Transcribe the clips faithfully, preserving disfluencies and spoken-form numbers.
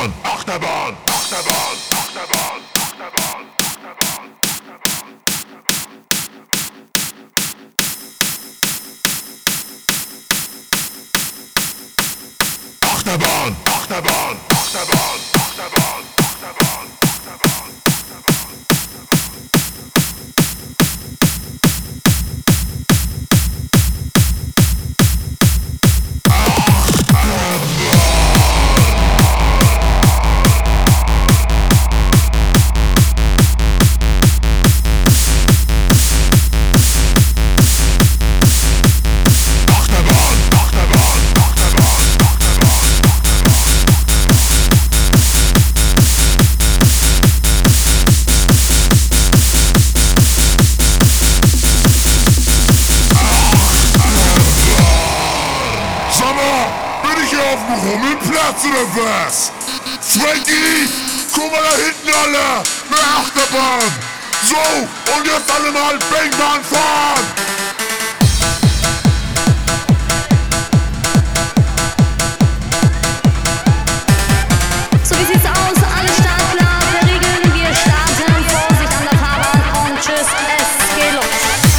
Achterbahn, Achterbahn, Achterbahn, Achterbahn, Achterbahn, Achterbahn, Achterbahn, Achterbahn, Achterbahn, Achterbahn, Achterbahn, Achterbahn, Achterbahn. Rummelplatz oder was? Frankie, guck mal da hinten alle, eine Achterbahn. So, und jetzt alle mal Bangbahn fahren. So wie sieht's aus? Alle startklar, verriegeln, wir starten. Vorsicht an der Fahrbahn und tschüss, es geht los.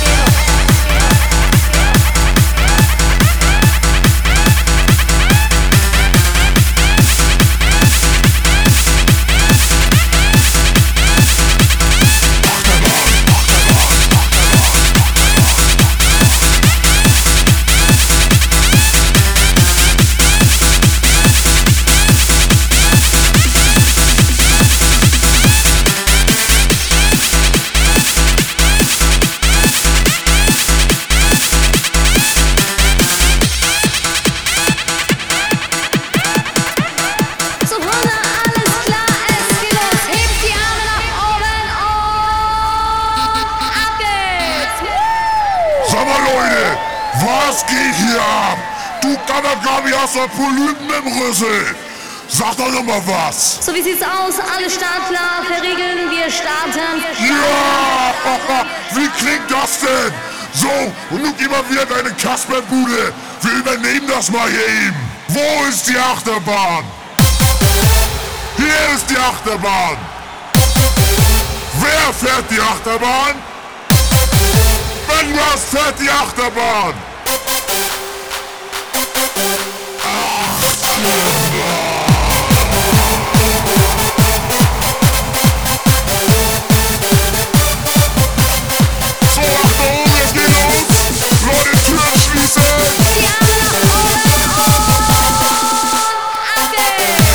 Was geht hier ab? Du Gamagabi hast doch Polypen im Rüssel. Sag doch noch mal was. So wie sieht's aus? Alle startklar, verriegeln, wir starten. Ja! Wie klingt das denn? So, und nun geh mal wieder deine Kasperbude. Wir übernehmen das mal hier eben. Wo ist die Achterbahn? Hier ist die Achterbahn. Wer fährt die Achterbahn? Was fährt die Achterbahn? So, Achtung, es geht los! Leute, Türen schließen! Die Arme nach oben und ab geht's!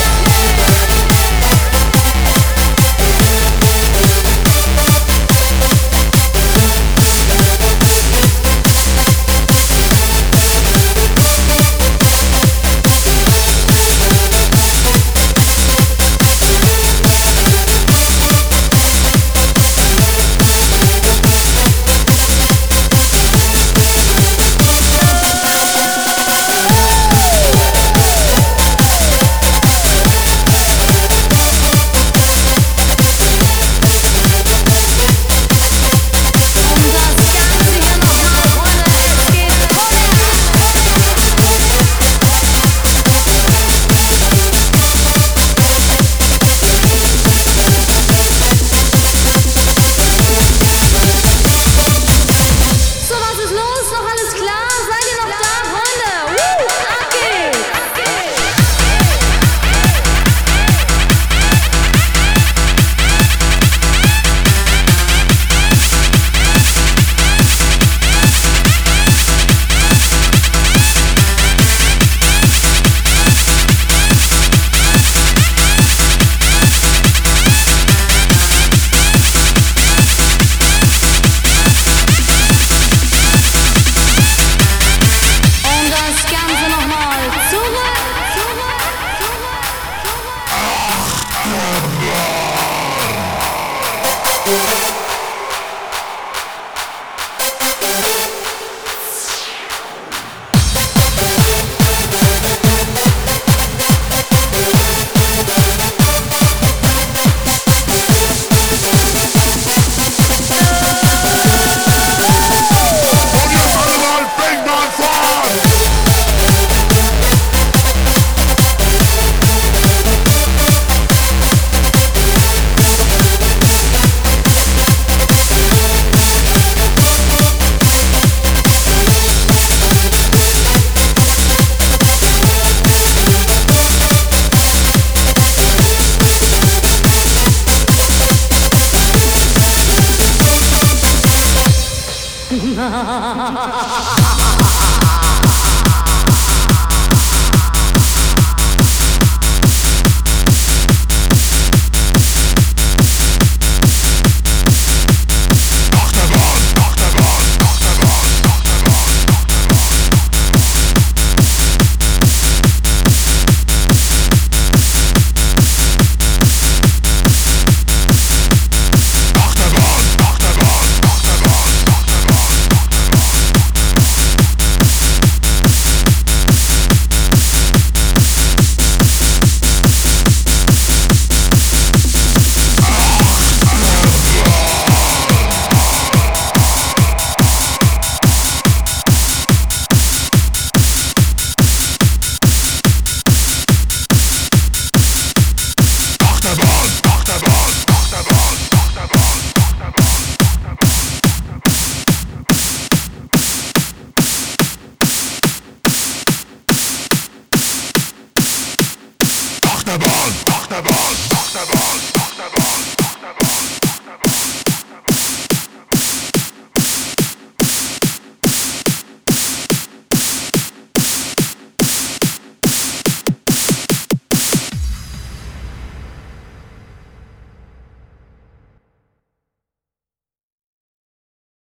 Achterbahn, Achterbahn, Achterbahn.